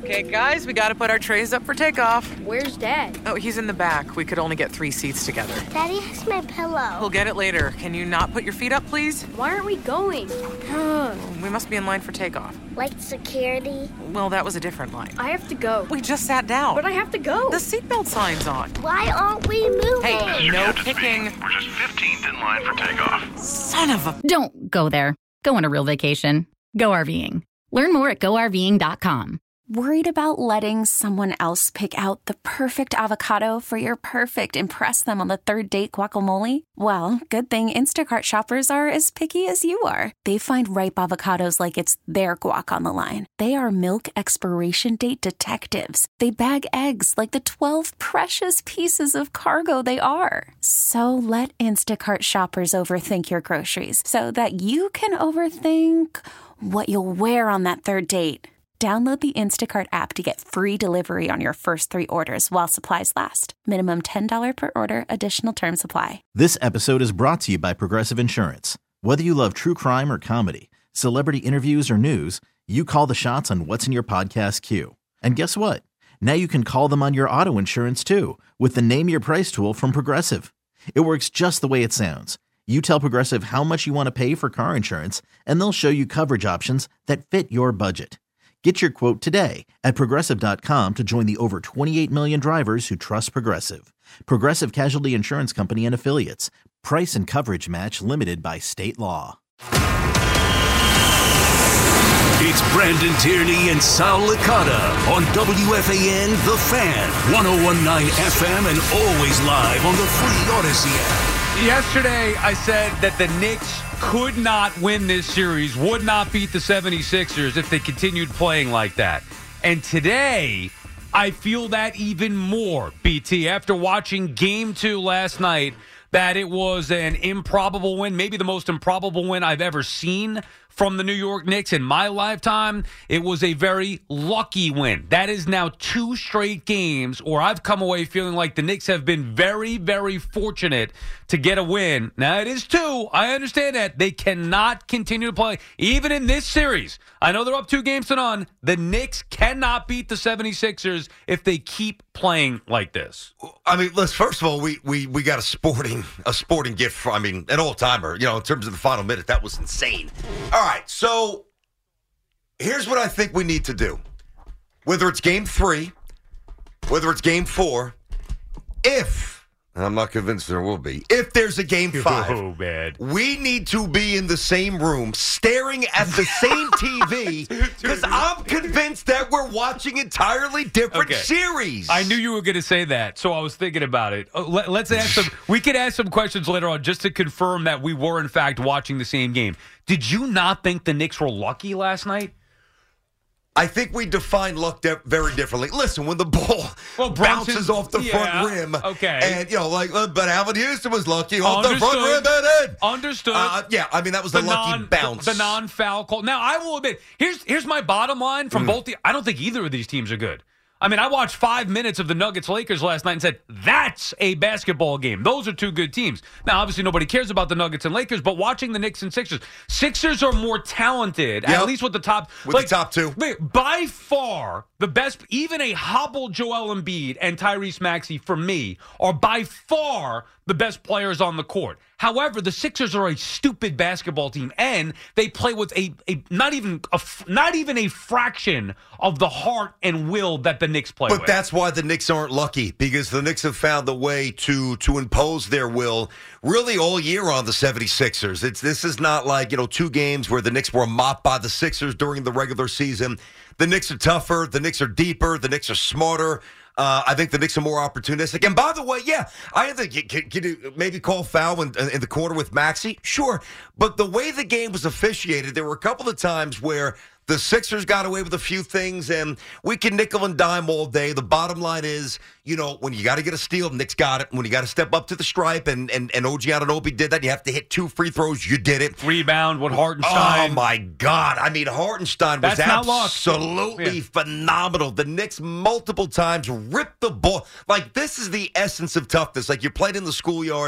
Okay, guys, we gotta put our trays up for takeoff. Where's Dad? Oh, he's in the back. We could only get 3 seats together. Daddy has my pillow. We'll get it later. Can you not put your feet up, please? Why aren't we going? We must be in line for takeoff. Like security? Well, that was a different line. I have to go. We just sat down. But I have to go. The seatbelt sign's on. Why aren't we moving? Hey, no kicking. We're just 15th in line for takeoff. Son of a... Don't go there. Go on a real vacation. Go RVing. Learn more at GoRVing.com. Worried about letting someone else pick out the perfect avocado for your perfect impress them on the third date guacamole? Well, good thing Instacart shoppers are as picky as you are. They find ripe avocados like it's their guac on the line. They are milk expiration date detectives. They bag eggs like the 12 precious pieces of cargo they are. So let Instacart shoppers overthink your groceries so that you can overthink what you'll wear on that third date. Download the Instacart app to get free delivery on your first 3 orders while supplies last. Minimum $10 per order. Additional terms apply. This episode is brought to you by Progressive Insurance. Whether you love true crime or comedy, celebrity interviews or news, you call the shots on what's in your podcast queue. And guess what? Now you can call them on your auto insurance too with the Name Your Price tool from Progressive. It works just the way it sounds. You tell Progressive how much you want to pay for car insurance, and they'll show you coverage options that fit your budget. Get your quote today at Progressive.com to join the over 28 million drivers who trust Progressive. Progressive Casualty Insurance Company and Affiliates. Price and coverage match limited by state law. It's Brandon Tierney and Sal Licata on WFAN The Fan, 101.9 FM, and always live on the free Odyssey app. Yesterday, I said that the Knicks could not win this series, would not beat the 76ers if they continued playing like that. And today, I feel that even more, BT, after watching Game 2 last night, that it was an improbable win, maybe the most improbable win I've ever seen from the New York Knicks in my lifetime. It was a very lucky win. That is now 2 straight games, or I've come away feeling like the Knicks have been very, very fortunate to get a win. Now, it is 2. I understand that. They cannot continue to play. Even in this series, I know they're up 2-0. The Knicks cannot beat the 76ers if they keep playing like this. I mean, first of all, we got a sporting gift, an all-timer, in terms of the final minute. That was insane. All right, so here's what I think we need to do. Whether it's Game 3, whether it's Game 4, and I'm not convinced there will be, if there's a Game 5, we need to be in the same room staring at the same TV because I'm convinced that we're watching entirely different series. I knew you were going to say that, so I was thinking about it. Let's ask some. We could ask some questions later on just to confirm that we were, in fact, watching the same game. Did you not think the Knicks were lucky last night? I think we define luck very differently. Listen, when the ball bounces off the front rim, and but Alvin Houston was lucky off the front rim and in. Understood. That was the lucky bounce, the non-foul call. Now, I will admit, here's my bottom line from both. I don't think either of these teams are good. I watched 5 minutes of the Nuggets-Lakers last night and said, that's a basketball game. Those are 2 good teams. Now, obviously, nobody cares about the Nuggets and Lakers, but watching the Knicks and Sixers are more talented, at least with the top. The top 2. By far, the best, even a hobbled Joel Embiid and Tyrese Maxey, for me, are by far the best players on the court. However, the Sixers are a stupid basketball team, and they play with not even a fraction of the heart and will that the Knicks play with. But that's why the Knicks aren't lucky, because the Knicks have found a way to impose their will really all year on the 76ers. This is not like 2 games where the Knicks were mopped by the Sixers during the regular season. The Knicks are tougher. The Knicks are deeper. The Knicks are smarter. I think the Knicks are more opportunistic. And by the way, I think can you maybe call foul in the corner with Maxey? Sure. But the way the game was officiated, there were a couple of times where the Sixers got away with a few things, and we can nickel and dime all day. The bottom line is, when you got to get a steal, Knicks got it. When you got to step up to the stripe, and OG Anunoby did that, you have to hit 2 free throws. You did it. Rebound with Hartenstein. Oh, my God. Hartenstein was absolutely phenomenal. The Knicks multiple times ripped the ball. This is the essence of toughness. You played in the schoolyard,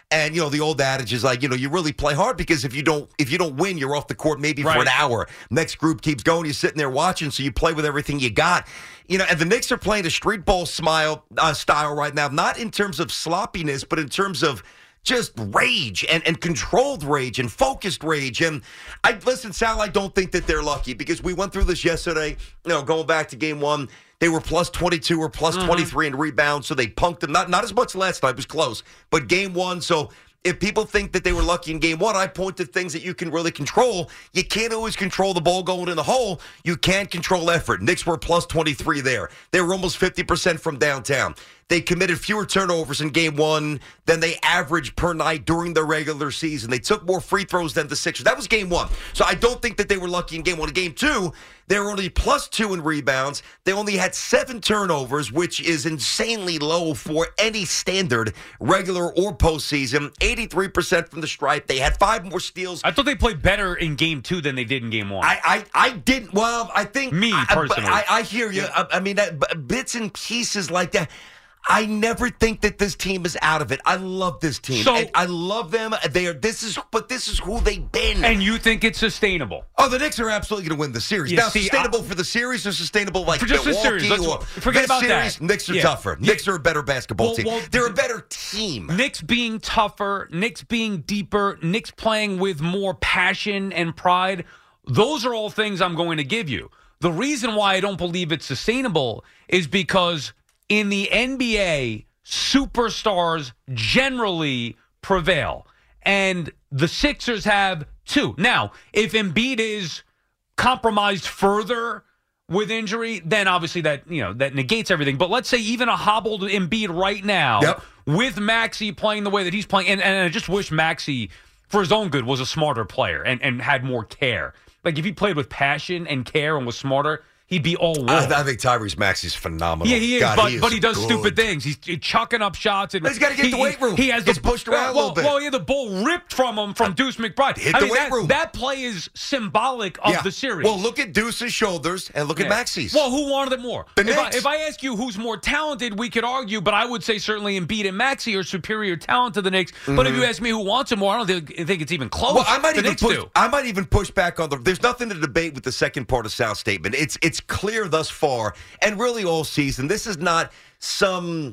And, the old adage is like, you really play hard because if you don't win, you're off the court maybe for Right. an hour. Next group keeps going. You're sitting there watching, so you play with everything you got. And the Knicks are playing a street ball style right now, not in terms of sloppiness, but in terms of just rage and controlled rage and focused rage. And listen, Sal, I don't think that they're lucky because we went through this yesterday, going back to game one. They were plus 22 or plus 23 in rebounds, so they punked them. Not as much last night. It was close. But game one, so if people think that they were lucky in game one, I point to things that you can really control. You can't always control the ball going in the hole. You can't control effort. Knicks were plus 23 there. They were almost 50% from downtown. They committed fewer turnovers in game one than they averaged per night during the regular season. They took more free throws than the Sixers. That was game one. So I don't think that they were lucky in game one. In game two, they were only plus 2 in rebounds. They only had 7 turnovers, which is insanely low for any standard, regular or postseason. 83% from the stripe. They had 5 more steals. I thought they played better in game 2 than they did in game 1. I didn't. Well, I think me personally. I hear you. Yeah. I mean, bits and pieces like that. I never think that this team is out of it. I love this team. So, I love them. This is who they've been. And you think it's sustainable? Oh, the Knicks are absolutely going to win the series. Yeah, now, sustainable for the series or sustainable like for just Milwaukee? The series. Or forget about series, that. Knicks are tougher. Knicks are a better basketball team. They're a better team. Knicks being tougher, Knicks being deeper, Knicks playing with more passion and pride. Those are all things I'm going to give you. The reason why I don't believe it's sustainable is because in the NBA, superstars generally prevail. And the Sixers have 2. Now, if Embiid is compromised further with injury, then obviously that negates everything. But let's say even a hobbled Embiid right now with Maxey playing the way that he's playing, and I just wish Maxey, for his own good, was a smarter player and had more care. Like if he played with passion and care and was smarter, he'd be all wool. I think Tyrese Maxey's phenomenal. Yeah, he is, God, but he does good. stupid things. He's chucking up shots. And he's got to get the weight room. He has gets pushed around a little bit. Well, the ball ripped from him from Deuce McBride. Hit the weight room. That play is symbolic of the series. Well, look at Deuce's shoulders and look at Maxey's. Well, who wanted it more? The Knicks. If I ask you who's more talented, we could argue, but I would say certainly Embiid and Maxey are superior talent to the Knicks. But if you ask me who wants it more, I don't think it's even close. Well, I might even push back on there's nothing to debate with the second part of Sal's statement. It's clear thus far, and really all season, this is not some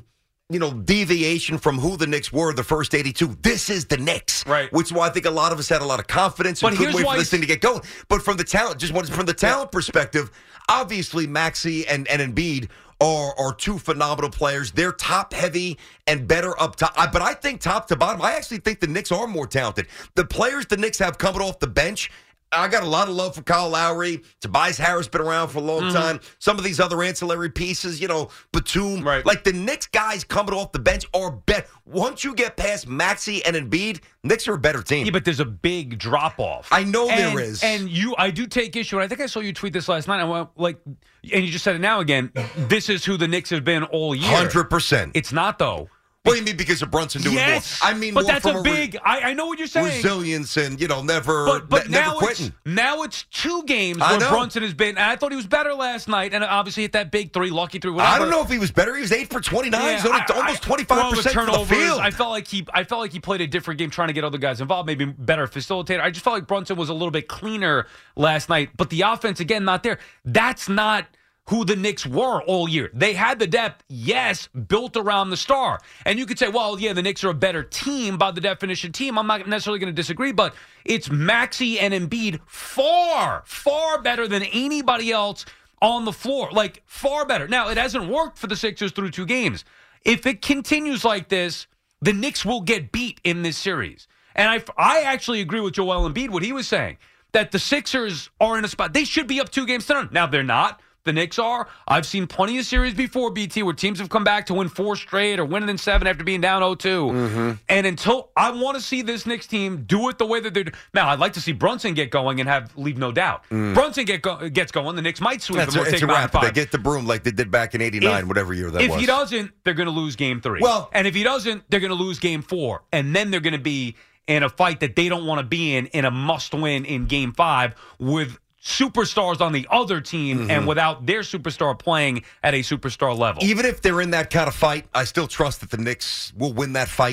deviation from who the Knicks were the first 82. This is the Knicks, right? Which is why I think a lot of us had a lot of confidence and couldn't wait for this thing to get going. But from the talent, perspective, obviously Maxey and Embiid are 2 phenomenal players. They're top heavy and better up top. But I think top to bottom, I actually think the Knicks are more talented. The players the Knicks have coming off the bench, I got a lot of love for Kyle Lowry. Tobias Harris been around for a long time. Some of these other ancillary pieces, Batum. Right. Like the Knicks guys coming off the bench are better. Once you get past Maxey and Embiid, Knicks are a better team. Yeah, but there's a big drop-off. I know there is. And I do take issue, and I think I saw you tweet this last night. I went, and you just said it now again, this is who the Knicks have been all year. 100%. It's not, though. What do you mean because of Brunson doing more? I mean, but more that's from a big. I know what you're saying. Resilience and never now quitting. Now it's 2 games where Brunson has been. And I thought he was better last night, and obviously hit that big 3, lucky 3. Whatever. I don't know if he was better. He was 8 for 29, almost 25% from the field. I felt like he played a different game, trying to get other guys involved, maybe better facilitator. I just felt like Brunson was a little bit cleaner last night, but the offense again not there. That's not who the Knicks were all year. They had the depth, yes, built around the star. And you could say, well, yeah, the Knicks are a better team by the definition team. I'm not necessarily going to disagree, but it's Maxey and Embiid far, far better than anybody else on the floor. Like, far better. Now, it hasn't worked for the Sixers through 2 games. If it continues like this, the Knicks will get beat in this series. And I actually agree with Joel Embiid, what he was saying, that the Sixers are in a spot. They should be up 2 games to none. Now, they're not. The Knicks are. I've seen plenty of series before, BT, where teams have come back to win 4 straight or winning in 7 after being down 0-2. And until I want to see this Knicks team do it the way that they're doing. Now, I'd like to see Brunson get going and leave no doubt. Brunson gets going, the Knicks might sweep him or take him out in 5. They get the broom like they did back in 89, whatever year that was. If he doesn't, they're going to lose game 3. Well, and if he doesn't, they're going to lose game 4. And then they're going to be in a fight that they don't want to be in a must-win in game 5 with superstars on the other team and without their superstar playing at a superstar level. Even if they're in that kind of fight, I still trust that the Knicks will win that fight.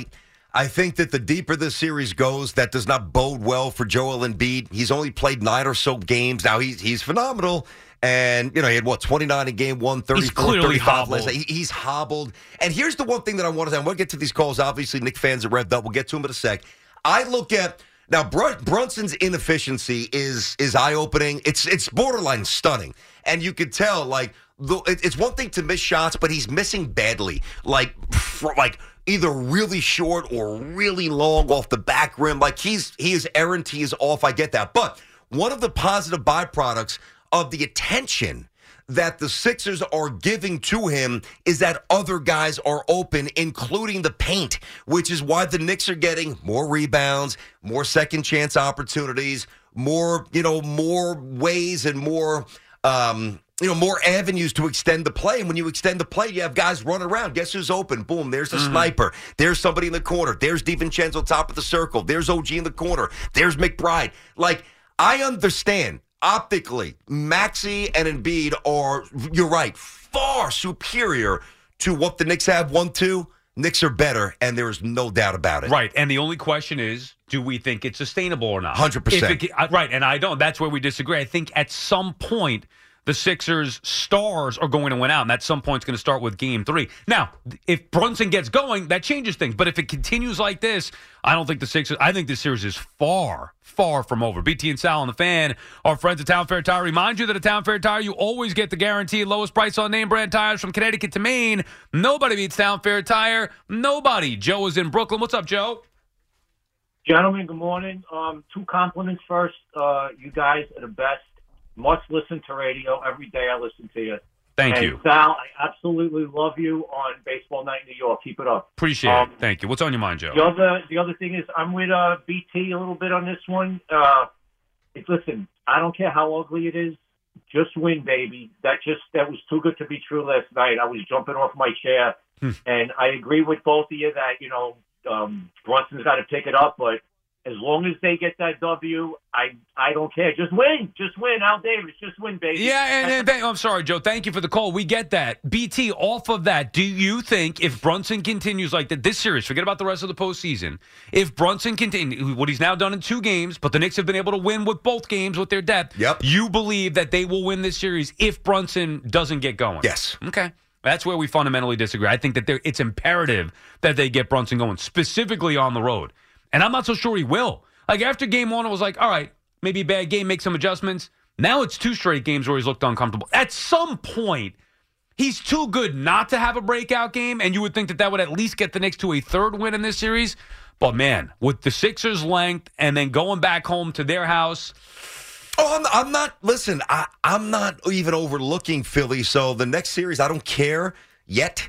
I think that the deeper this series goes, that does not bode well for Joel Embiid. He's only played 9 or so games. Now, he's phenomenal. And, he had, 29 in game 1, 34, he's clearly 35 hobbled. last night. He's hobbled. And here's the one thing that I want to say. I'm going to get to these calls. Obviously, Knick fans are revved up. We'll get to them in a sec. I look at, now, Brunson's inefficiency is eye-opening. It's borderline stunning. And you could tell, it's one thing to miss shots, but he's missing badly. Like either really short or really long off the back rim. He is errant, he is off. I get that. But one of the positive byproducts of the attention that the Sixers are giving to him is that other guys are open, including the paint, which is why the Knicks are getting more rebounds, more second chance opportunities, more ways and more more avenues to extend the play. And when you extend the play, you have guys running around. Guess who's open? Boom, there's the sniper. There's somebody in the corner. There's DiVincenzo top of the circle. There's OG in the corner. There's McBride. I understand, optically, Maxey and Embiid are, you're right, far superior to what the Knicks have 1-2. Knicks are better, and there is no doubt about it. Right, and the only question is, do we think it's sustainable or not? 100%. Right, and I don't. That's where we disagree. I think at some point, the Sixers' stars are going to win out, and at some point it's going to start with Game 3. Now, if Brunson gets going, that changes things. But if it continues like this, I don't think the Sixers. I think this series is far, far from over. BT and Sal on the Fan, our friends at Town Fair Tire, remind you that at Town Fair Tire, you always get the guaranteed lowest price on name brand tires from Connecticut to Maine. Nobody beats Town Fair Tire. Nobody. Joe is in Brooklyn. What's up, Joe? Gentlemen, good morning. 2 compliments first. You guys are the best. Must listen to radio. Every day I listen to you. Thank you. Sal, I absolutely love you on Baseball Night in New York. Keep it up. Appreciate it. Thank you. What's on your mind, Joe? The other thing is I'm with BT a little bit on this one. Listen, I don't care how ugly it is. Just win, baby. That was too good to be true last night. I was jumping off my chair. And I agree with both of you that, Brunson's got to pick it up, but as long as they get that W, I don't care. Just win. Just win, Al Davis. Just win, baby. Yeah, and I'm sorry, Joe. Thank you for the call. We get that. BT, off of that, do you think if Brunson continues like that, this series, forget about the rest of the postseason, if Brunson continues, what he's now done in 2 games, but the Knicks have been able to win with both games with their depth, you believe that they will win this series if Brunson doesn't get going? Yes. Okay. That's where we fundamentally disagree. I think that it's imperative that they get Brunson going, specifically on the road. And I'm not so sure he will. After game 1, it was all right, maybe a bad game, make some adjustments. Now it's 2 straight games where he's looked uncomfortable. At some point, he's too good not to have a breakout game, and you would think that would at least get the Knicks to a 3rd win in this series. But, man, with the Sixers' length and then going back home to their house. Oh, I'm not, listen, I'm not even overlooking Philly, so the next series, I don't care yet.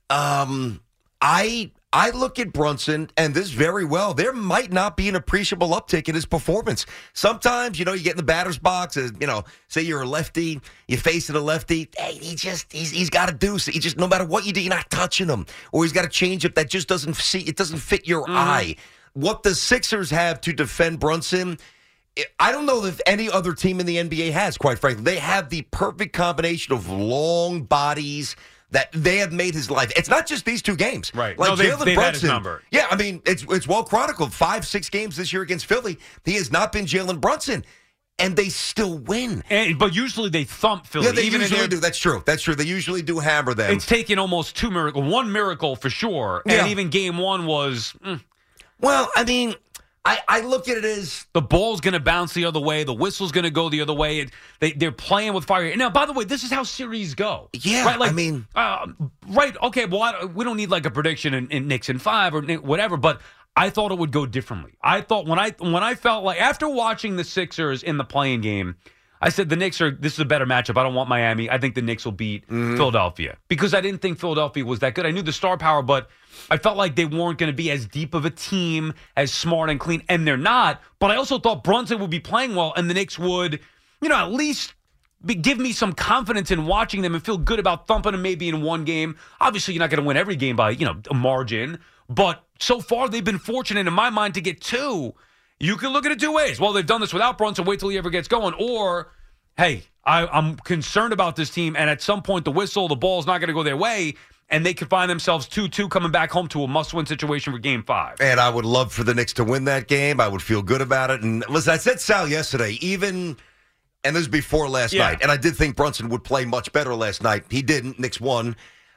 I look at Brunson, and this very well, there might not be an appreciable uptick in his performance. Sometimes, you get in the batter's box, say you're a lefty, you're facing a lefty, hey, he's got to do, he just, no matter what you do, you're not touching him. Or he's got a changeup that just doesn't fit your eye. What the Sixers have to defend Brunson, I don't know if any other team in the NBA has, quite frankly. They have the perfect combination of long bodies that they have made his life. It's not just these 2 games. Right. Jalen they've Brunson. Had his number. Yeah, I mean, it's well chronicled. 5-6 games this year against Philly. He has not been Jalen Brunson. And they still win. But usually they thump Philly. Yeah, they usually do. That's true. They usually do hammer them. It's taken almost 2 miracles. 1 miracle for sure. And even game 1 was... Well, I mean... I look at it as... The ball's going to bounce the other way. The whistle's going to go the other way. They're playing with fire. Now, by the way, this is how series go. Yeah, right? Right, okay, well, we don't need a prediction in Knicks in 5 or whatever, but I thought it would go differently. I thought when I felt like... After watching the Sixers in the play-in game, I said this is a better matchup. I don't want Miami. I think the Knicks will beat Philadelphia. Because I didn't think Philadelphia was that good. I knew the star power, but... I felt like they weren't going to be as deep of a team, as smart and clean, and they're not. But I also thought Brunson would be playing well, and the Knicks would, at least give me some confidence in watching them and feel good about thumping them maybe in 1 game. Obviously, you're not going to win every game by, a margin. But so far, they've been fortunate, in my mind, to get 2. You can look at it 2 ways. Well, they've done this without Brunson. Wait till he ever gets going. Or, hey, I'm concerned about this team, and at some point, the ball's not going to go their way. and they could find themselves 2-2 coming back home to a must-win situation for Game 5. And I would love for the Knicks to win that game. I would feel good about it. And listen, I said Sal yesterday, and this was before last night, and I did think Brunson would play much better last night. He didn't. Knicks won.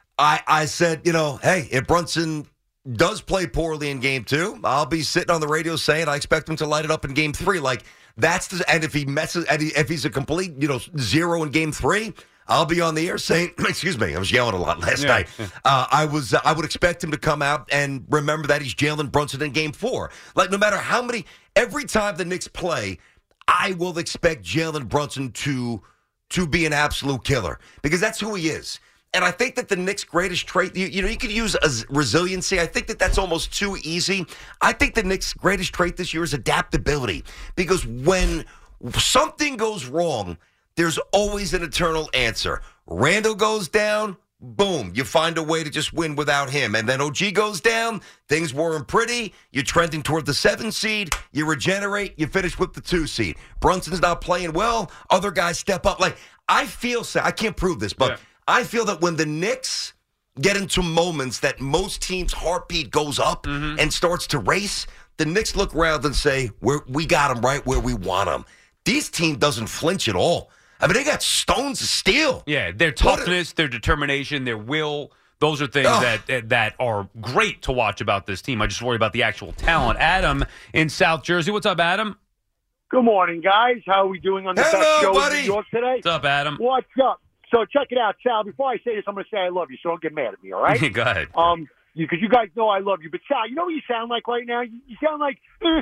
I said, hey, if Brunson does play poorly in Game 2, I'll be sitting on the radio saying I expect him to light it up in Game 3. Like, and if he messes, and if he's a complete, zero in Game 3, I'll be on the air saying, excuse me, I was yelling a lot last night. I would expect him to come out and remember that he's Jalen Brunson in Game 4. Like, no matter how many, every time the Knicks play, I will expect Jalen Brunson to be an absolute killer because that's who he is. And I think that the Knicks' greatest trait, you could use as resiliency. I think that that's almost too easy. I think the Knicks' greatest trait this year is adaptability because when something goes wrong, there's always an eternal answer. Randall goes down, boom, you find a way to just win without him. And then OG goes down, things weren't pretty, you're trending toward the 7 seed, you regenerate, you finish with the 2 seed. Brunson's not playing well, other guys step up. Like, I can't prove this, but I feel that when the Knicks get into moments that most teams' heartbeat goes up and starts to race, the Knicks look around and say, we got them right where we want them. This team doesn't flinch at all. I mean, they got stones of steel. Yeah, their toughness, their determination, their will, those are things that are great to watch about this team. I just worry about the actual talent. Adam in South Jersey. What's up, Adam? Good morning, guys. How are we doing on the best show in New York today? What's up, Adam? What's up? So check it out, Sal. Before I say this, I'm going to say I love you, so don't get mad at me, all right? Go ahead. Because you guys know I love you. But, Sal, you know what you sound like right now? You sound like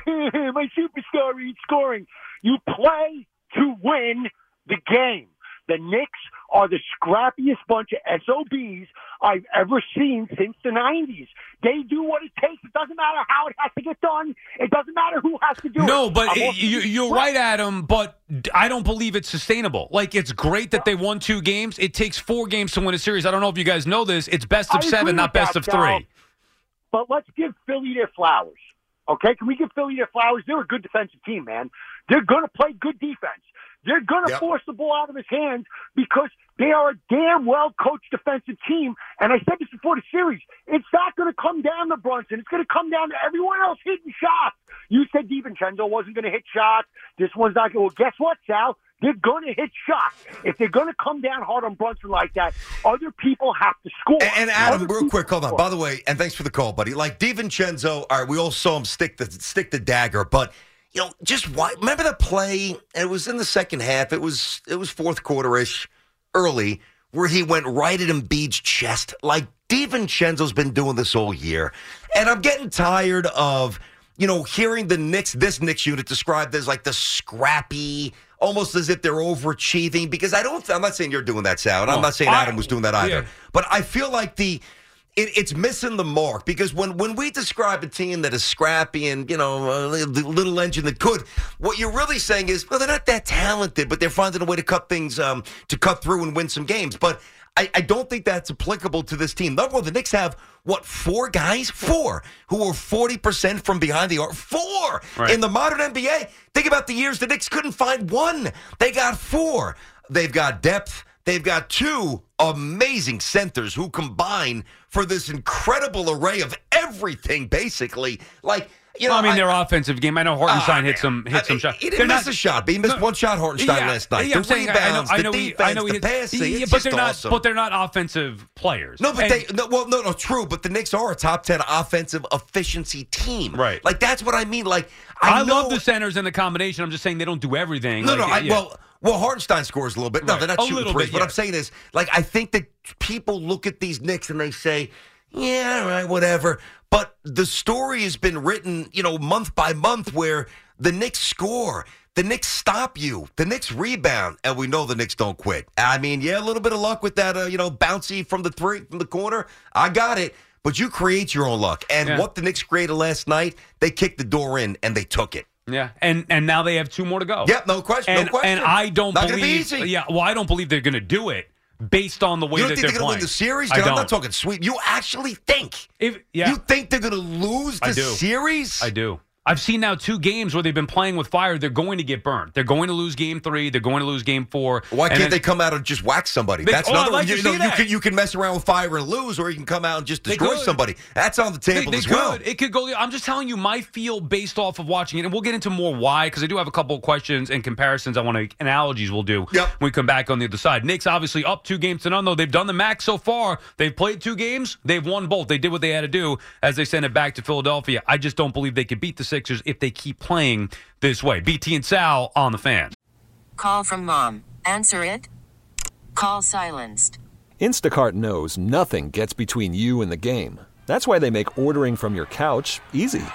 my superstar is scoring. You play to win the game. The Knicks are the scrappiest bunch of SOBs I've ever seen since the 90s. They do what it takes. It doesn't matter how it has to get done. It doesn't matter who has to do it. No, but you're right, Adam, but I don't believe it's sustainable. Like, it's great that they won 2 games. It takes 4 games to win a series. I don't know if you guys know this. It's best of 7, not best of 3. But let's give Philly their flowers, okay? Can we give Philly their flowers? They're a good defensive team, man. They're going to play good defense. They're going to force the ball out of his hands because they are a damn well-coached defensive team. And I said this before the series. It's not going to come down to Brunson. It's going to come down to everyone else hitting shots. You said DiVincenzo wasn't going to hit shots. This one's not going to. Well, guess what, Sal? They're going to hit shots. If they're going to come down hard on Brunson like that, other people have to score. And Adam, real quick, hold on. By the way, and thanks for the call, buddy. Like DiVincenzo, all right, we all saw him stick the dagger, but just remember the play, and it was in the second half. It was fourth quarter-ish, early, where he went right at Embiid's chest. Like, DiVincenzo's been doing this all year. And I'm getting tired of, hearing this Knicks unit described as like the scrappy, almost as if they're overachieving. Because I'm not saying you're doing that, Sal, and I'm not saying Adam was doing that either. Yeah. But I feel like it's missing the mark because when we describe a team that is scrappy and, a little engine that could, what you're really saying is, well, they're not that talented, but they're finding a way to cut things, to cut through and win some games. But I don't think that's applicable to this team. Number one, the Knicks have, 4 guys? 4 who are 40% from behind the arc. 4 in the modern NBA. Think about the years the Knicks couldn't find 1. They got 4. They've got depth. They've got 2 amazing centers who combine for this incredible array of everything, basically. Like, their offensive game. I know Hartenstein hit some shots. He didn't miss a shot, but he missed one shot, Hartenstein, last night. Yeah, the rebounds, the defense, the passing. But they're not offensive players. No, but true. But the Knicks are a top 10 offensive efficiency team. Right. Like, that's what I mean. Like, I love the centers and the combination. I'm just saying they don't do everything. Well, Hartenstein scores a little bit. No, they're not shooting threes. What I'm saying is, like, I think that people look at these Knicks and they say, yeah, all right, whatever. But the story has been written, month by month where the Knicks score. The Knicks stop you. The Knicks rebound. And we know the Knicks don't quit. I mean, a little bit of luck with that, bouncy from the corner. I got it. But you create your own luck. And what the Knicks created last night, they kicked the door in and they took it. Yeah, and now they have 2 more to go. Yep, no question. And I don't not believe. Gonna be easy. Yeah, well, I don't believe they're going to do it based on the way that they're playing. You don't think they're going to win the series? I'm not talking sweep. You actually think? You think they're going to lose the series? I do. I've seen now 2 games where they've been playing with fire. They're going to get burned. They're going to lose game 3. They're going to lose game 4. Why can't they come out and just whack somebody? That's another. You can mess around with fire and lose, or you can come out and just destroy somebody. That's on the table as well. It could go. I'm just telling you my feel based off of watching it, and we'll get into more why, because I do have a couple of questions and comparisons. I want to analogies we'll do when we come back on the other side. Knicks obviously up 2-0, though. They've done the max so far. They've played 2 games. They've won both. They did what they had to do as they send it back to Philadelphia. I just don't believe they could beat the Sixers if they keep playing this way. BT and Sal on the Fan. Call from mom. Answer it. Call silenced. Instacart knows nothing gets between you and the game. That's why they make ordering from your couch easy.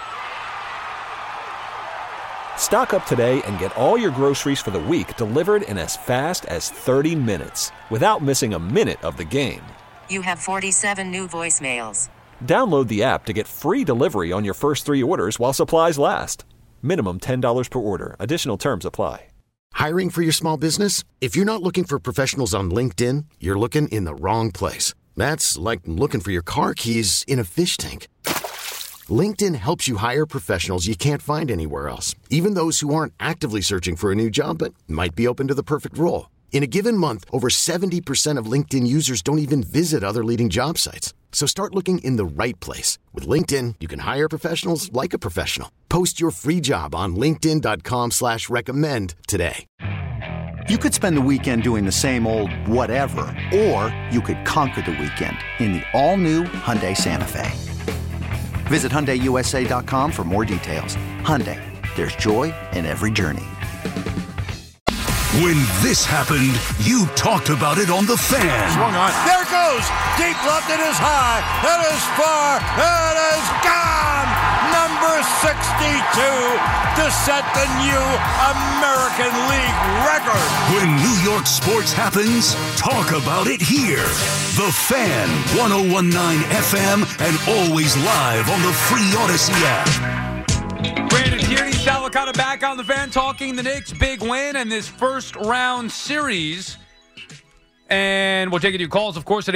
Stock up today and get all your groceries for the week delivered in as fast as 30 minutes without missing a minute of the game. You have 47 new voicemails. Download the app to get free delivery on your first 3 orders while supplies last. Minimum $10 per order. Additional terms apply. Hiring for your small business? If you're not looking for professionals on LinkedIn, you're looking in the wrong place. That's like looking for your car keys in a fish tank. LinkedIn helps you hire professionals you can't find anywhere else, even those who aren't actively searching for a new job but might be open to the perfect role. In a given month, over 70% of LinkedIn users don't even visit other leading job sites. So start looking in the right place. With LinkedIn, you can hire professionals like a professional. Post your free job on linkedin.com/recommend today. You could spend the weekend doing the same old whatever, or you could conquer the weekend in the all-new Hyundai Santa Fe. Visit HyundaiUSA.com for more details. Hyundai, there's joy in every journey. When this happened, you talked about it on The Fan. Swung on. There it goes. Deep left. It is high. It is far. It is gone. Number 62 to set the new American League record. When New York sports happens, talk about it here. The Fan, 101.9 FM, and always live on the free Odyssey app. Brandon Tierney, Sal Licata back on the Fan, talking the Knicks' big win and this first-round series. And we'll take your calls, of course, at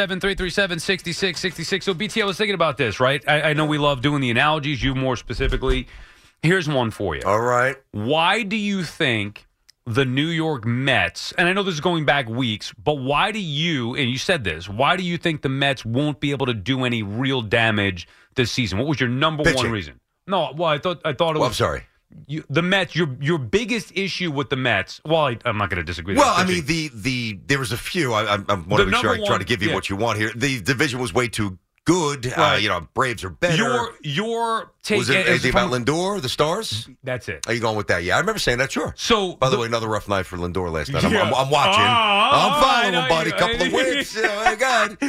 877-337-6666. So, BT, I was thinking about this, right? I know we love doing the analogies, you more specifically. Here's one for you. All right. Why do you think the New York Mets, and I know this is going back weeks, but why do you, and you said this, why do you think the Mets won't be able to do any real damage this season? What was your number one reason? No, well, I thought it was. I'm sorry. The Mets. Your biggest issue with the Mets. Well, I'm not going to disagree. Well, I mean, there was a few. I want to make sure I try to give you what you want here. The division was way too good. Right. Braves are better. Your take. Was it anything about Lindor, the Stars? That's it. Are you going with that? Yeah, I remember saying that. Sure. So, by the way, another rough night for Lindor last night. Yeah. I'm watching. I'm following him, buddy. Couple of wins. Oh, God,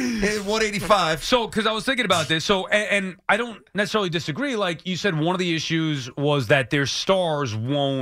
185. So, because I was thinking about this, and I don't necessarily disagree. Like you said, one of the issues was that their stars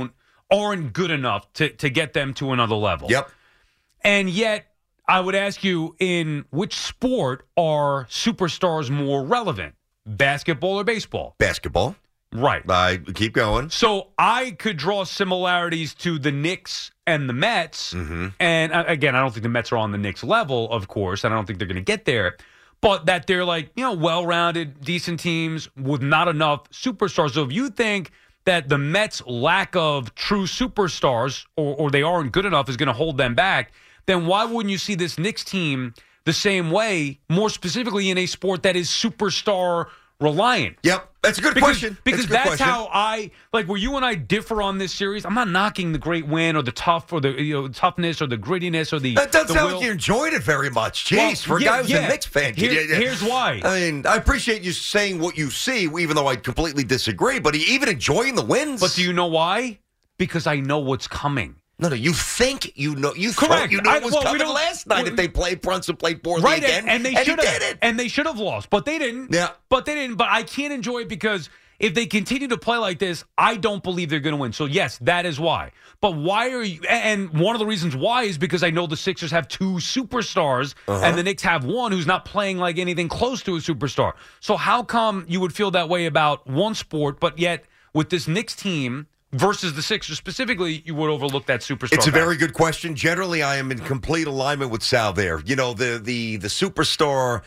aren't good enough to get them to another level. Yep. And yet, I would ask you, in which sport are superstars more relevant? Basketball or baseball? Basketball. Right. Keep going. So I could draw similarities to the Knicks and the Mets. Mm-hmm. And again, I don't think the Mets are on the Knicks level, of course, and I don't think they're going to get there. But that they're well-rounded, decent teams with not enough superstars. So if you think that the Mets' lack of true superstars or they aren't good enough is going to hold them back, then why wouldn't you see this Knicks team the same way, more specifically in a sport that is superstar reliant? Yep, that's a good question. Because that's how where you and I differ on this series. I'm not knocking the great win or the tough or the toughness or the grittiness or the. That doesn't sound like you enjoyed it very much. Jeez, for a guy who's a Knicks fan. Here's why. I mean, I appreciate you saying what you see, even though I completely disagree. But even enjoying the wins. But do you know why? Because I know what's coming. No, you think you know. Correct. You know it was coming last night if they played Brunson played poorly again. And they should have. And they should have lost, but they didn't. Yeah. But they didn't. But I can't enjoy it because if they continue to play like this, I don't believe they're going to win. So, yes, that is why. But why are you – and one of the reasons why is because I know the Sixers have 2 superstars and the Knicks have one who's not playing like anything close to a superstar. So how come you would feel that way about one sport, but yet with this Knicks team – versus the Sixers specifically, you would overlook that superstar? It's a very good question. Generally, I am in complete alignment with Sal there. You know, the superstar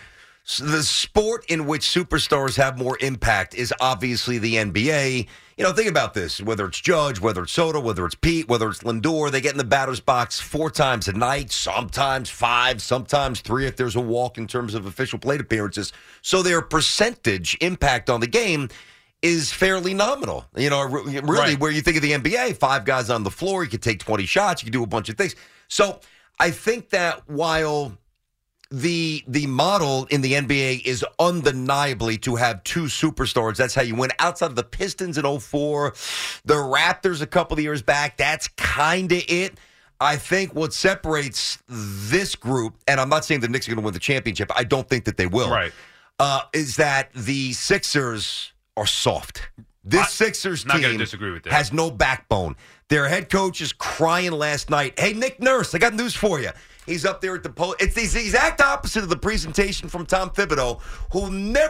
So the sport in which superstars have more impact is obviously the NBA. You know, think about this. Whether it's Judge, whether it's Soto, whether it's Pete, whether it's Lindor, they get in the batter's box 4 times a night, sometimes 5, sometimes 3 if there's a walk in terms of official plate appearances. So their percentage impact on the game is fairly nominal. You know, really, right. Where you think of the NBA, 5 guys on the floor, you could take 20 shots, you could do a bunch of things. So I think that while the model in the NBA is undeniably to have 2 superstars. That's how you win. Outside of the Pistons in 2004, the Raptors a couple of years back, that's kind of it. I think what separates this group, and I'm not saying the Knicks are going to win the championship. I don't think that they will. Right. Is that the Sixers are soft. This Sixers not team gonna disagree with that. has no backbone. Their head coach is crying last night. Hey, Nick Nurse, I got news for you. He's up there at the pole. It's the exact opposite of the presentation from Tom Thibodeau, who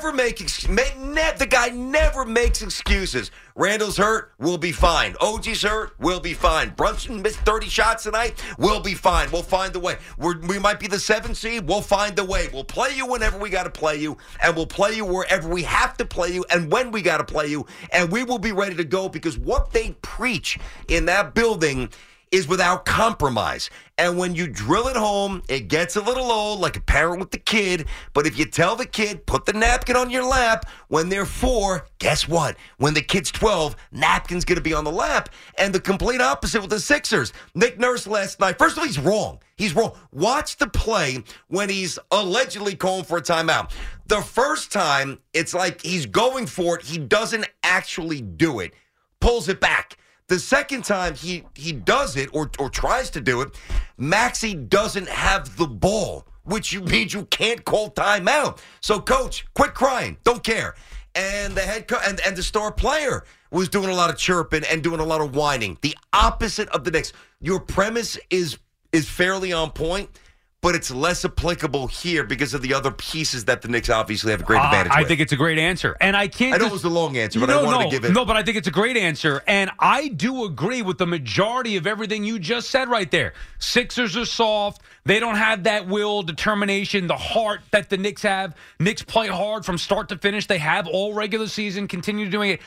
the guy never makes excuses. Randall's hurt, we'll be fine. OG's hurt, we'll be fine. Brunson missed 30 shots tonight, we'll be fine. We'll find a way. We might be the 7th seed, we'll find a way. We'll play you whenever we got to play you, and we'll play you wherever we have to play you and when we got to play you, and we will be ready to go because what they preach in that building is without compromise. And when you drill it home, it gets a little old, like a parent with the kid. But if you tell the kid, put the napkin on your lap when they're 4, guess what? When the kid's 12, napkin's going to be on the lap. And the complete opposite with the Sixers. Nick Nurse last night, first of all, he's wrong. He's wrong. Watch the play when he's allegedly calling for a timeout. The first time, it's like he's going for it. He doesn't actually do it. Pulls it back. The second time he does it or tries to do it, Maxey doesn't have the ball, which means you can't call timeout. So, coach, quit crying. Don't care. And the head coach and the star player was doing a lot of chirping and doing a lot of whining. The opposite of the Knicks. Your premise is fairly on point, but it's less applicable here because of the other pieces that the Knicks obviously have a great advantage with. I think it's a great answer. And I can't. I know it was a long answer, but I wanted to give it. No, but I think it's a great answer. And I do agree with the majority of everything you just said right there. Sixers are soft. They don't have that will, determination, the heart that the Knicks have. Knicks play hard from start to finish. They have all regular season, continue doing it.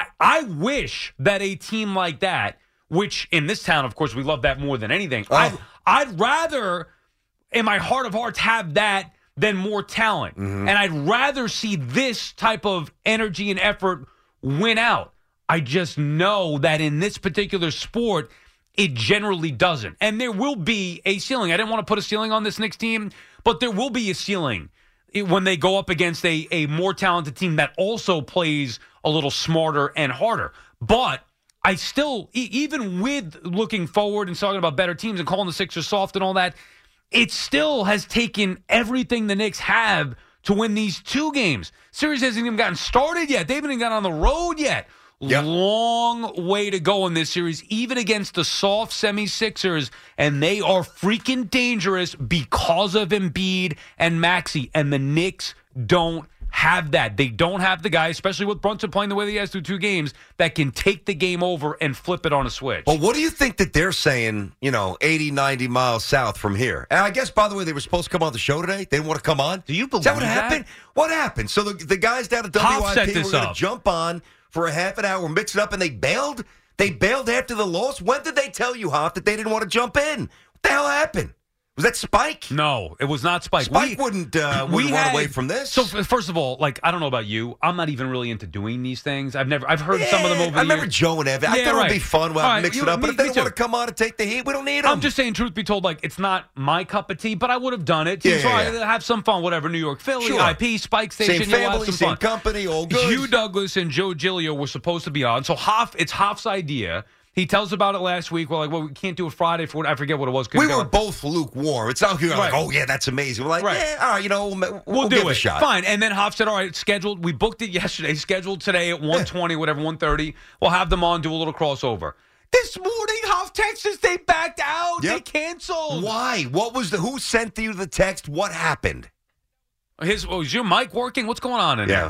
I wish that a team like that, which in this town, of course, we love that more than anything. I'd rather, in my heart of hearts, have that than more talent. Mm-hmm. And I'd rather see this type of energy and effort win out. I just know that in this particular sport, it generally doesn't. And there will be a ceiling. I didn't want to put a ceiling on this Knicks team, but there will be a ceiling when they go up against a more talented team that also plays a little smarter and harder. But I still, even with looking forward and talking about better teams and calling the Sixers soft and all that, it still has taken everything the Knicks have to win these 2 games. Series hasn't even gotten started yet. They haven't even gotten on the road yet. Yep. Long way to go in this series, even against the soft semi-Sixers, and they are freaking dangerous because of Embiid and Maxey, and the Knicks don't have that. They don't have the guy, especially with Brunson playing the way he has through 2 games, that can take the game over and flip it on a switch. Well, what do you think that they're saying, 80, 90 miles south from here? And I guess, by the way, they were supposed to come on the show today. They didn't want to come on. Do you believe that? What happened? What happened? So the guys down at WIP were going to jump on for a half an hour, mix it up, and they bailed? They bailed after the loss? When did they tell you, Hoff, that they didn't want to jump in? What the hell happened? Was that Spike? No, it was not Spike. Spike wouldn't run away from this. So first of all, I don't know about you. I'm not even really into doing these things. I've heard some of them over the I remember years. Joe and Evan. I thought it would be fun. We'll mix it up. But if they don't want to come on and take the heat, we don't need them. I'm just saying, truth be told, it's not my cup of tea, but I would have done it. Have some fun, whatever. New York, Philly, IP, Spike Station. Same family, same company, all good. Hugh Douglas and Joe Giglio were supposed to be on. So it's Hoff's idea. He tells about it last week. We're we can't do it Friday for I forget what it was. We were both lukewarm. It's not like, oh, yeah, that's amazing. We're like, all right, we'll do give it. A shot. Fine. And then Hoff said, all right, scheduled. We booked it yesterday. Scheduled today at 1:20, whatever, 1:30. We'll have them on, do a little crossover. This morning, Hoff texts they backed out. Yep. They canceled. Why? Who sent you the text? What happened? Is your mic working? What's going on in there? Yeah,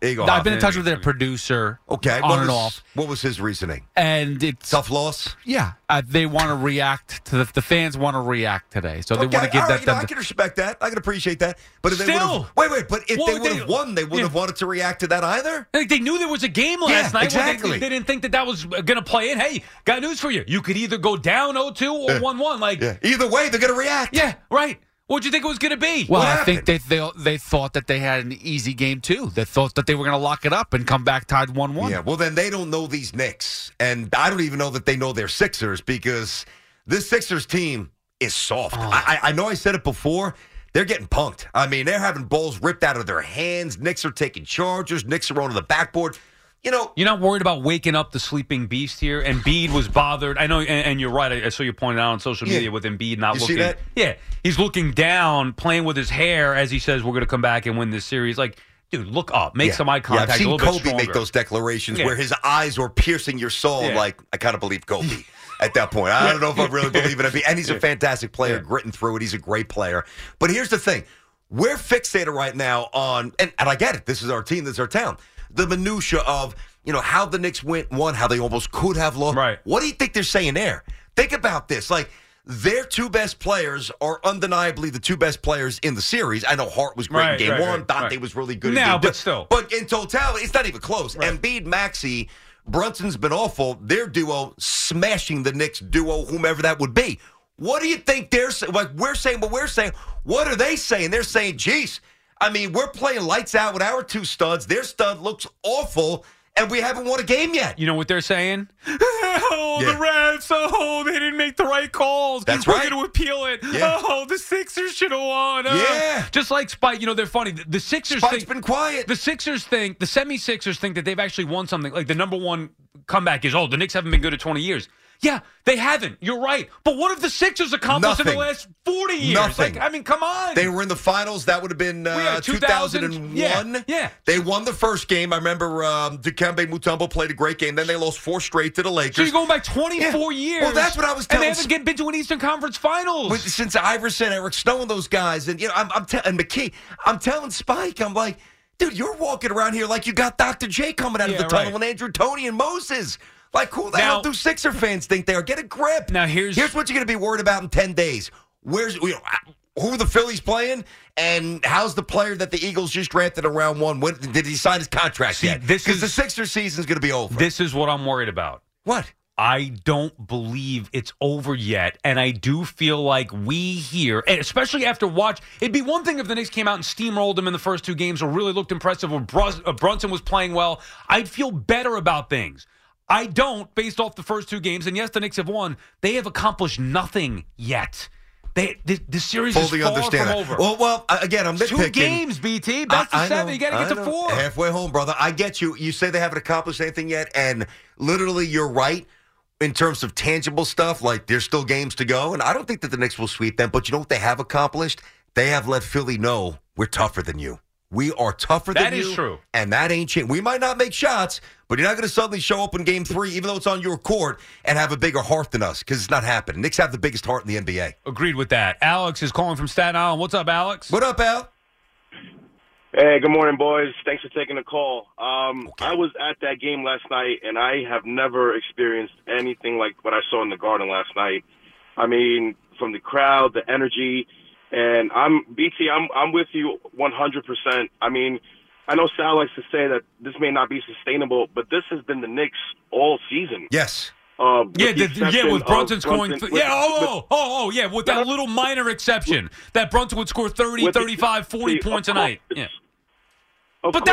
Eagle I've been in Hoff. touch with their producer. Okay, on and off. What was his reasoning? And it's tough loss. Yeah, they want to react to the fans want to react today, so they Okay, want to give all that. right, I can respect that. I can appreciate that. But if they Still, wait, but if they would have won, they wouldn't have wanted to react to that either. Like they knew there was a game last night. Exactly. They didn't think that was going to play in. Hey, got news for you. You could either go down 0-2 or 1-1. Like either way, they're going to react. Yeah, right. What'd you think it was going to be? Well, I think they thought that they had an easy game, too. They thought that they were going to lock it up and come back tied 1-1. Yeah, well, then they don't know these Knicks. And I don't even know that they know their Sixers because this Sixers team is soft. I know I said it before. They're getting punked. I mean, they're having balls ripped out of their hands. Knicks are taking charges. Knicks are on the backboard. You know, you're not worried about waking up the sleeping beast here. Embiid was bothered. I know, and you're right. I saw you pointed out on social media with Embiid not looking. See that? Yeah, he's looking down, playing with his hair as he says, "We're going to come back and win this series." Like, dude, look up, make some eye contact. I've seen a little bit Kobe stronger. make those declarations where his eyes were piercing your soul. Yeah. Like, I kind of believe Kobe at that point. I don't know if I really believe in it. And he's a fantastic player, gritting through it. He's a great player. But here's the thing. We're fixated right now on, and I get it, this is our team, this is our town, the minutia of, how the Knicks won, how they almost could have lost. Right. What do you think they're saying there? Think about this. Like, their two best players are undeniably the two best players in the series. I know Hart was great in game one. Dante was really good in game two. But still. But in totality, it's not even close. Embiid, Maxey, Brunson's been awful. Their duo smashing the Knicks duo, whomever that would be. What do you think they're saying? Like, we're saying what we're saying. What are they saying? They're saying, geez, I mean, we're playing lights out with our two studs. Their stud looks awful, and we haven't won a game yet. You know what they're saying? Oh, the refs. Oh, they didn't make the right calls. That's We're right. going to appeal it. Yeah. Oh, the Sixers should have won. Yeah. Just like Spike, they're funny. The Sixers Spike's been quiet. The Sixers think, the semi-Sixers think that they've actually won something. Like the number one comeback is, the Knicks haven't been good at 20 years. Yeah, they haven't. You're right. But what have the Sixers accomplished in the last 40 years? Nothing. Like, I mean, come on. They were in the finals. That would have been 2001. Yeah. They won the first game. I remember Dikembe Mutombo played a great game. Then they lost 4 straight to the Lakers. So you're going back 24 years. Well, that's what I was telling. And they haven't been to an Eastern Conference Finals. Since Iverson, Eric Snow, and those guys. And, I'm telling McKee, I'm telling Spike, I'm like, dude, you're walking around here like you got Dr. J coming out of the tunnel and Andrew Toney and Moses. Like, who the hell do Sixer fans think they are? Get a grip. Now, here's what you're going to be worried about in 10 days. Who are the Phillies playing? And how's the player that the Eagles just drafted in round 1? Did he sign his contract yet? Because the Sixer season's going to be over. This is what I'm worried about. What? I don't believe it's over yet, and I do feel like we here, and especially after it'd be one thing if the Knicks came out and steamrolled them in the first 2 games or really looked impressive or Brunson was playing well. I'd feel better about things. I don't, based off the first 2 games, and yes, the Knicks have won. They have accomplished nothing yet. The series Fully is far understand from that. over. Well, again, I'm nitpicking. 2 games, BT. Best of 7. You got to get to 4. Halfway home, brother. I get you. You say they haven't accomplished anything yet, and literally you're right in terms of tangible stuff. Like, there's still games to go, and I don't think that the Knicks will sweep them. But you know what they have accomplished? They have let Philly know we're tougher than you. We are tougher than you. That is true. And that ain't changed. We might not make shots, but you're not going to suddenly show up in game 3, even though it's on your court, and have a bigger heart than us, because it's not happening. Knicks have the biggest heart in the NBA. Agreed with that. Alex is calling from Staten Island. What's up, Alex? What up, Al? Hey, good morning, boys. Thanks for taking the call. I was at that game last night, and I have never experienced anything like what I saw in the Garden last night. I mean, from the crowd, the energy. And I'm with you 100%. I mean, I know Sal likes to say that this may not be sustainable, but this has been the Knicks all season. Yes. With Brunson scoring. With that little minor exception that Brunson would score 30, 35, 40 points a night. Yeah. But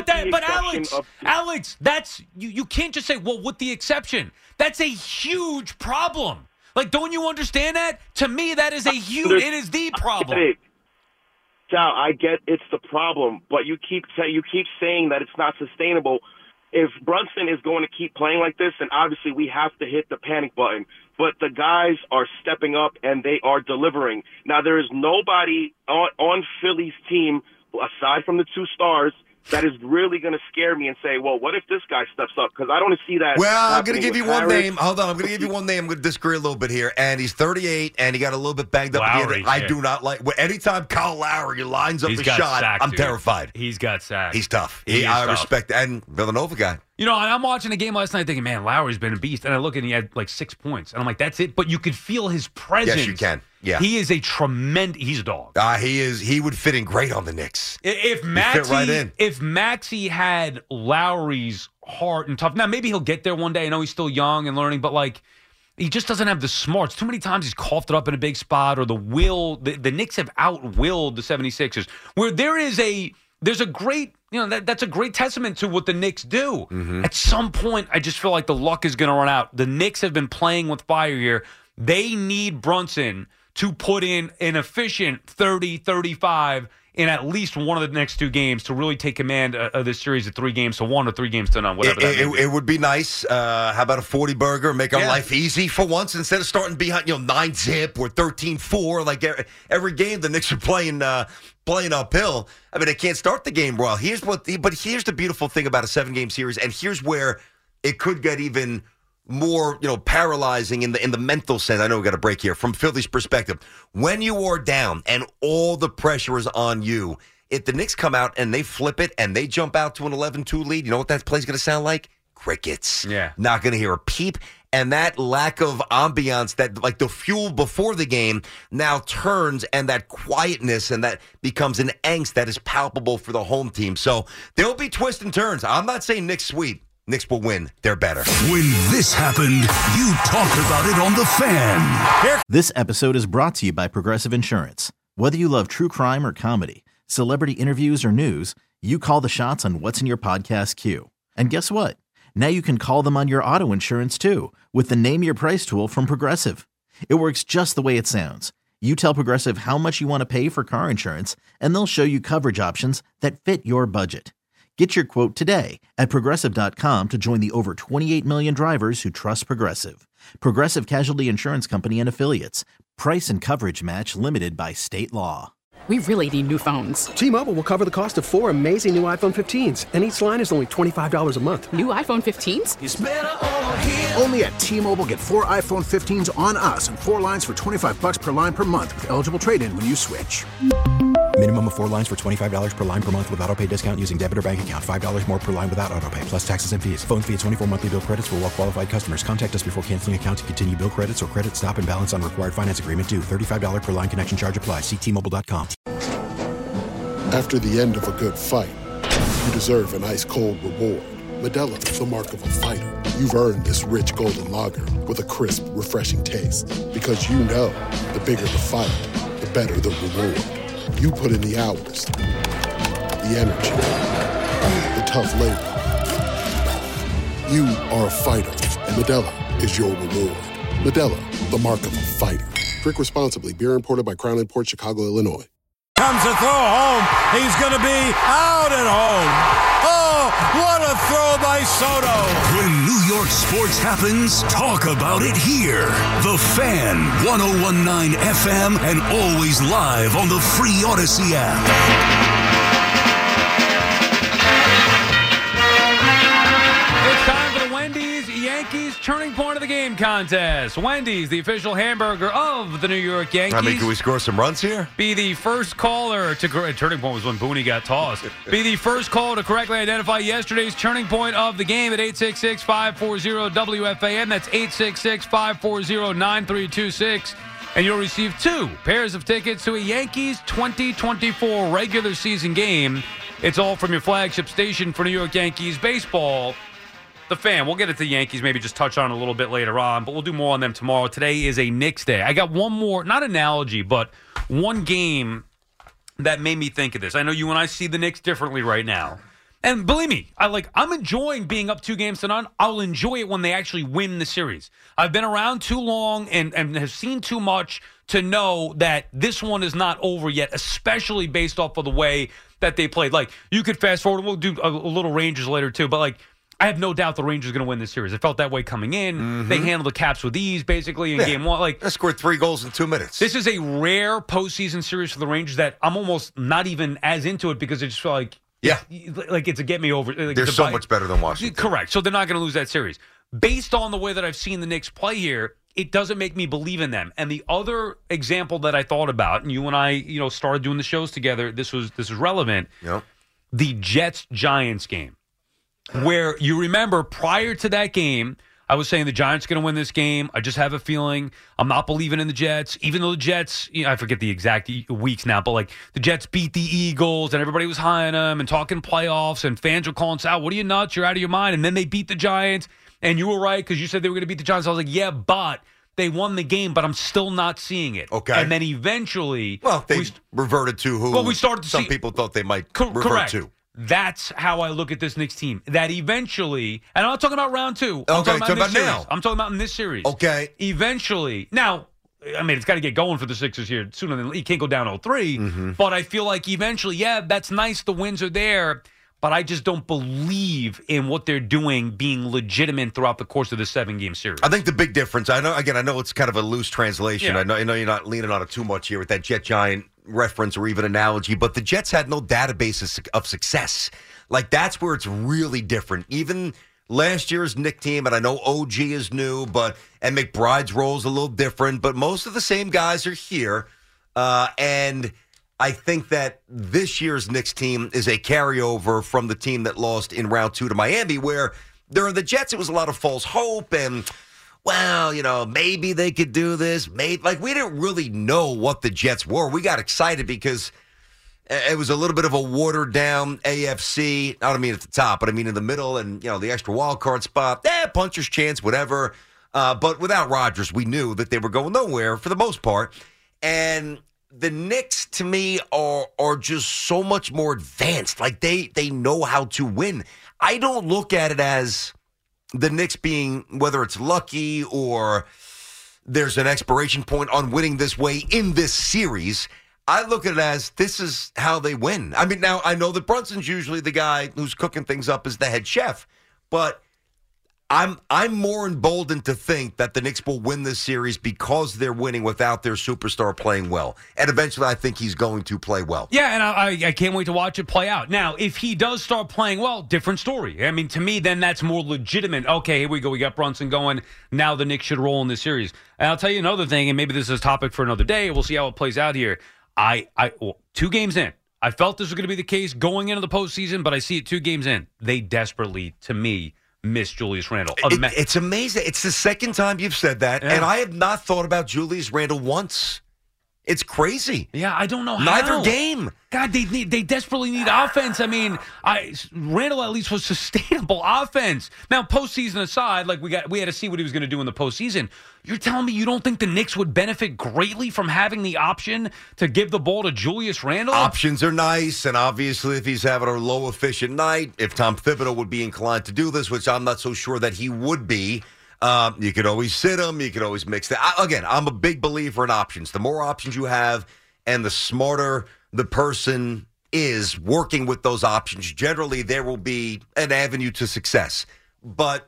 Alex, that's you can't just say, well, with the exception. That's a huge problem. Like, don't you understand that? To me, that is it is the problem. Sal, I get it's the problem, but you keep saying that it's not sustainable. If Brunson is going to keep playing like this, then obviously we have to hit the panic button. But the guys are stepping up and they are delivering. Now, there is nobody on Philly's team, aside from the 2 stars, that is really going to scare me and say, well, what if this guy steps up? Because I don't see that. Well, I'm going to give with you one Harris. name. Hold on. I'm going to give you one name. I'm going to disagree a little bit here. And he's 38, and he got a little bit banged up at the Lowry, end. I yeah. do not like – anytime Kyle Lowry lines up He's a got shot, sacked, I'm dude. terrified. He's got sacked. He's tough. He is I tough. respect that. And Villanova guy. You know, and I'm watching the game last night thinking, man, Lowry's been a beast. And I look and he had like 6 points. And I'm like, that's it. But you could feel his presence. Yes, you can. Yeah. He is a tremendous – he's a dog. He is. He would fit in great on the Knicks. If fit right in. Maxey had Lowry's heart and tough – now, maybe he'll get there one day. I know he's still young and learning, but like he just doesn't have the smarts. Too many times he's coughed it up in a big spot or the will. The Knicks have out-willed the 76ers. Where there's a great – that's a great testament to what the Knicks do. Mm-hmm. At some point, I just feel like the luck is going to run out. The Knicks have been playing with fire here. They need Brunson to put in an efficient 30, 35 in at least one of the next 2 games to really take command of this series of 3 games to 1 or 3 games to none, whatever that may be. It would be nice. How about a 40-burger? Make our life easy for once instead of starting behind 9-zip or 13-4. Like every game the Knicks are playing uphill. I mean, they can't start the game well. But here's the beautiful thing about a 7-game series, and here's where it could get even more, paralyzing in the mental sense. I know we got a break here. From Philly's perspective, when you are down and all the pressure is on you, if the Knicks come out and they flip it and they jump out to an 11-2 lead, you know what that play's going to sound like? Crickets. Yeah. Not going to hear a peep. And that lack of ambiance, that like the fuel before the game now turns, and that quietness, and that becomes an angst that is palpable for the home team. So there'll be twists and turns. I'm not saying Knicks sweep. Knicks will win. They're better. When this happened, you talked about it on The Fan. This episode is brought to you by Progressive Insurance. Whether you love true crime or comedy, celebrity interviews or news, you call the shots on what's in your podcast queue. And guess what? Now you can call them on your auto insurance too with the Name Your Price tool from Progressive. It works just the way it sounds. You tell Progressive how much you want to pay for car insurance, and they'll show you coverage options that fit your budget. Get your quote today at Progressive.com to join the over 28 million drivers who trust Progressive. Progressive Casualty Insurance Company and Affiliates. Price and coverage match limited by state law. We really need new phones. T-Mobile will cover the cost of 4 amazing new iPhone 15s, and each line is only $25 a month. New iPhone 15s? It's better over here. Only at T-Mobile, get 4 iPhone 15s on us and 4 lines for $25 per line per month with eligible trade-in when you switch. Minimum of 4 lines for $25 per line per month with autopay discount using debit or bank account. $5 more per line without autopay, plus taxes and fees. Phone fee at 24 monthly bill credits for well-qualified customers. Contact us before canceling account to continue bill credits or credit stop and balance on required finance agreement due. $35 per line connection charge applies. See T-Mobile.com. After the end of a good fight, you deserve an ice-cold reward. Modelo is the mark of a fighter. You've earned this rich golden lager with a crisp, refreshing taste. Because you know, the bigger the fight, the better the reward. You put in the hours, the energy, the tough labor. You are a fighter, and Modelo is your reward. Modelo, the mark of a fighter. Drink responsibly. Beer imported by Crown Imports, Chicago, Illinois. Comes a throw home. He's going to be out at home. Oh, what a throw by Soto. When New York sports happens, talk about it here. The Fan, 101.9 FM, and always live on the free Odyssey app. It's time for the Wendy's Yankees Turning Point of the Game contest. Wendy's, the official hamburger of the New York Yankees. I mean, can we score some runs here? Be the first caller to Turning Point was when Booney got tossed. Be the first caller to correctly identify yesterday's turning point of the game at 866-540-WFAN. That's 866-540-9326. And you'll receive 2 pairs of tickets to a Yankees 2024 regular season game. It's all from your flagship station for New York Yankees baseball, The Fan. We'll get it to the Yankees, maybe just touch on it a little bit later on, but we'll do more on them tomorrow. Today is a Knicks day. I got one more, not analogy, but one game that made me think of this. I know you and I see the Knicks differently right now. And believe me, I'm enjoying being up 2 games to none. I'll enjoy it when they actually win the series. I've been around too long and have seen too much to know that this one is not over yet, especially based off of the way that they played. Like, you could fast forward, we'll do a little Rangers later too, but I have no doubt the Rangers are going to win this series. It felt that way coming in. Mm-hmm. They handled the Caps with ease, basically, in game 1. They scored 3 goals in 2 minutes. This is a rare postseason series for the Rangers that I'm almost not even as into it because I just feel like Yeah. It's a get me over. Like, They're so much better than Washington. Correct. So they're not going to lose that series. Based on the way that I've seen the Knicks play here, it doesn't make me believe in them. And the other example that I thought about, and you and I, started doing the shows together, this was relevant. Yep. The Jets-Giants game, where you remember prior to that game, I was saying the Giants are going to win this game. I just have a feeling. I'm not believing in the Jets, even though the Jets, I forget the exact weeks now, but the Jets beat the Eagles and everybody was high on them and talking playoffs and fans were calling out, what are you nuts? You're out of your mind. And then they beat the Giants. And you were right because you said they were going to beat the Giants. I was like, yeah, but they won the game, but I'm still not seeing it. Okay. And then eventually... Well, they reverted to who we started to some see, people thought they might revert correct. to. That's how I look at this Knicks team. That eventually... And I'm not talking about round 2. I'm talking talking about this now. series. I'm talking about in this series. Okay. Eventually... Now, it's got to get going for the Sixers here sooner than... You can't go down 0-3. Mm-hmm. But I feel like eventually, yeah, that's nice. The wins are there. But I just don't believe in what they're doing being legitimate throughout the course of the 7-game series. I think the big difference, I know it's kind of a loose translation. Yeah. I know you're not leaning on it too much here with that Jet Giant reference or even analogy, but the Jets had no database of success. That's where it's really different. Even last year's Knick team, and I know OG is new, and McBride's role is a little different, but most of the same guys are here, and I think that this year's Knicks team is a carryover from the team that lost in round 2 to Miami, where during the Jets, it was a lot of false hope and, maybe they could do this. Maybe we didn't really know what the Jets were. We got excited because it was a little bit of a watered down AFC. I don't mean at the top, but I mean in the middle and, the extra wild card spot. Puncher's chance, whatever. But without Rodgers, we knew that they were going nowhere for the most part. And the Knicks, to me, are just so much more advanced. They know how to win. I don't look at it as the Knicks being, whether it's lucky or there's an expiration point on winning this way in this series. I look at it as this is how they win. I mean, now I know that Brunson's usually the guy who's cooking things up as the head chef, but I'm more emboldened to think that the Knicks will win this series because they're winning without their superstar playing well. And eventually I think he's going to play well. Yeah, and I can't wait to watch it play out. Now, if he does start playing well, different story. I mean, to me, then that's more legitimate. Okay, here we go. We got Brunson going. Now the Knicks should roll in this series. And I'll tell you another thing, and maybe this is a topic for another day. We'll see how it plays out here. 2 games in. I felt this was going to be the case going into the postseason, but I see it 2 games in. They desperately, to me, miss Julius Randle. It's amazing. It's the second time you've said that, and I have not thought about Julius Randle once. It's crazy. Yeah, I don't know how. Neither game. God, they desperately need offense. I mean, Randle at least was sustainable offense. Now, postseason aside, we had to see what he was going to do in the postseason. You're telling me you don't think the Knicks would benefit greatly from having the option to give the ball to Julius Randle? Options are nice, and obviously if he's having a low efficient night, if Tom Thibodeau would be inclined to do this, which I'm not so sure that he would be, you could always sit him. You could always mix that. Again, I'm a big believer in options. The more options you have and the smarter the person is working with those options, generally there will be an avenue to success. But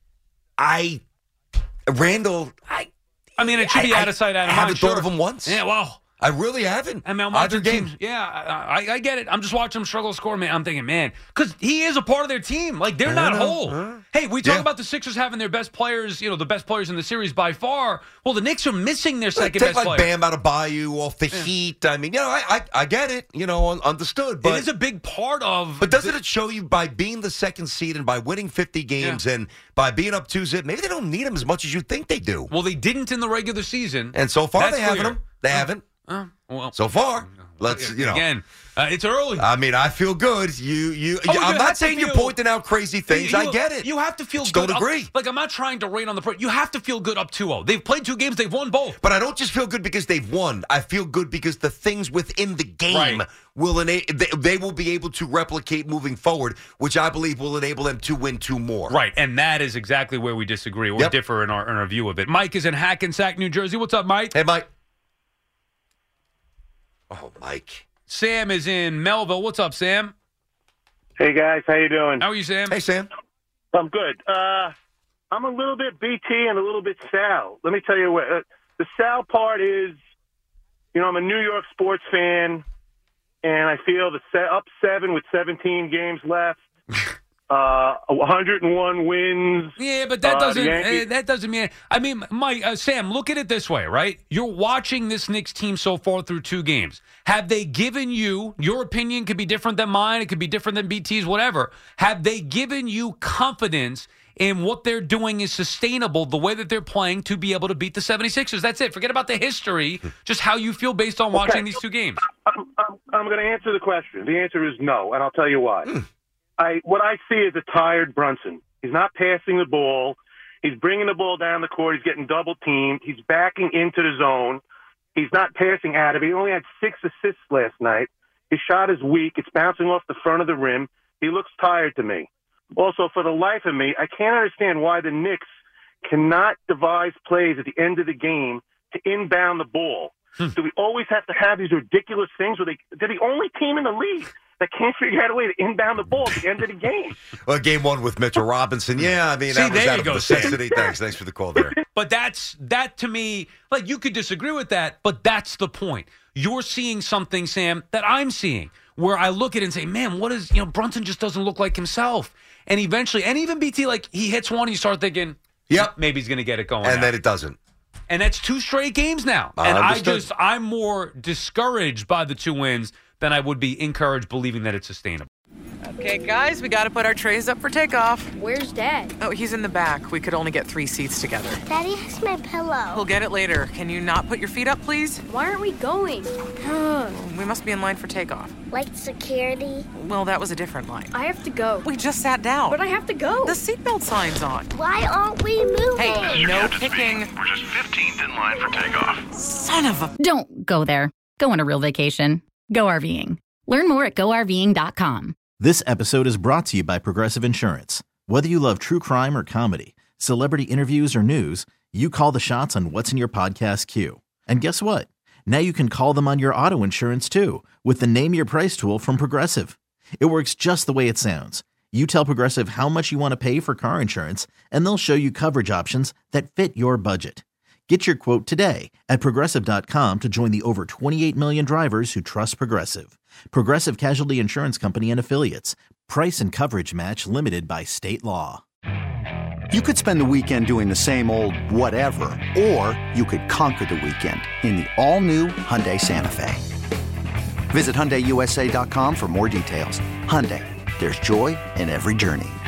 Randle, I mean, it should be out of sight, out of mind. I haven't thought of him once. Yeah, well. I really haven't. I mean, I'm watching teams. Yeah, I get it. I'm just watching him struggle to score, man. I'm thinking, man, because he is a part of their team. They're not whole. Hey, we talk about the Sixers having their best players, the best players in the series by far. Well, the Knicks are missing their second best player. Bam Adebayo off the Heat. I mean, I get it. Understood. But it is a big part of. But doesn't it show you by being the second seed and by winning 50 games and by being up 2-0, maybe they don't need him as much as you think they do? Well, they didn't in the regular season. And so far they haven't him. They haven't. Well, so far, let's again. It's early. I mean, I feel good. I'm not saying you're pointing out crazy things. I get it. You have to feel good. Don't agree. I'm not trying to rain on the. You have to feel good up 2-0. They've played 2 games. They've won both. But I don't just feel good because they've won. I feel good because the things within the game will they will be able to replicate moving forward, which I believe will enable them to win 2 more. Right, and that is exactly where we disagree. We differ in our view of it. Mike is in Hackensack, New Jersey. What's up, Mike? Hey, Mike. Oh, Mike. Sam is in Melville. What's up, Sam? Hey, guys. How you doing? How are you, Sam? Hey, Sam. I'm good. I'm a little bit BT and a little bit Sal. Let me tell you what. The Sal part is, I'm a New York sports fan, and I feel up 7 with 17 games left. 101 wins. Yeah, but that doesn't mean. I mean, Mike, Sam, look at it this way, right? You're watching this Knicks team so far through 2 games. Have they given you, your opinion could be different than mine, it could be different than BT's, whatever. Have they given you confidence in what they're doing is sustainable, the way that they're playing to be able to beat the 76ers? That's it. Forget about the history, just how you feel based on watching these 2 games. I'm going to answer the question. The answer is no, and I'll tell you why. What I see is a tired Brunson. He's not passing the ball. He's bringing the ball down the court. He's getting double-teamed. He's backing into the zone. He's not passing out of it. He only had 6 assists last night. His shot is weak. It's bouncing off the front of the rim. He looks tired to me. Also, for the life of me, I can't understand why the Knicks cannot devise plays at the end of the game to inbound the ball. Do we always have to have these ridiculous things where they're the only team in the league that can't figure out a way to inbound the ball at the end of the game? Well, game 1 with Mitchell Robinson. Yeah, I mean, that was out of necessity. Thanks for the call there. But that to me, like, you could disagree with that, but that's the point. You're seeing something, Sam, that I'm seeing, where I look at it and say, man, what is, Brunson just doesn't look like himself. And eventually, and even BT, like, he hits one, you start thinking, yep, maybe he's going to get it going. And then it doesn't. And that's 2 straight games now. And I'm more discouraged by the 2 wins than I would be encouraged believing that it's sustainable. Okay, guys, we got to put our trays up for takeoff. Where's Dad? Oh, he's in the back. We could only get 3 seats together. Daddy has my pillow. We'll get it later. Can you not put your feet up, please? Why aren't we going? We must be in line for takeoff. Like security? Well, that was a different line. I have to go. We just sat down. But I have to go. The seatbelt sign's on. Why aren't we moving? Hey, no kicking. We're just 15th in line for takeoff. Son of a... Don't go there. Go on a real vacation. Go RVing. Learn more at GoRVing.com. This episode is brought to you by Progressive Insurance. Whether you love true crime or comedy, celebrity interviews or news, you call the shots on what's in your podcast queue. And guess what? Now you can call them on your auto insurance too with the Name Your Price tool from Progressive. It works just the way it sounds. You tell Progressive how much you want to pay for car insurance, and they'll show you coverage options that fit your budget. Get your quote today at Progressive.com to join the over 28 million drivers who trust Progressive. Progressive Casualty Insurance Company and Affiliates. Price and coverage match limited by state law. You could spend the weekend doing the same old whatever, or you could conquer the weekend in the all-new Hyundai Santa Fe. Visit HyundaiUSA.com for more details. Hyundai, there's joy in every journey.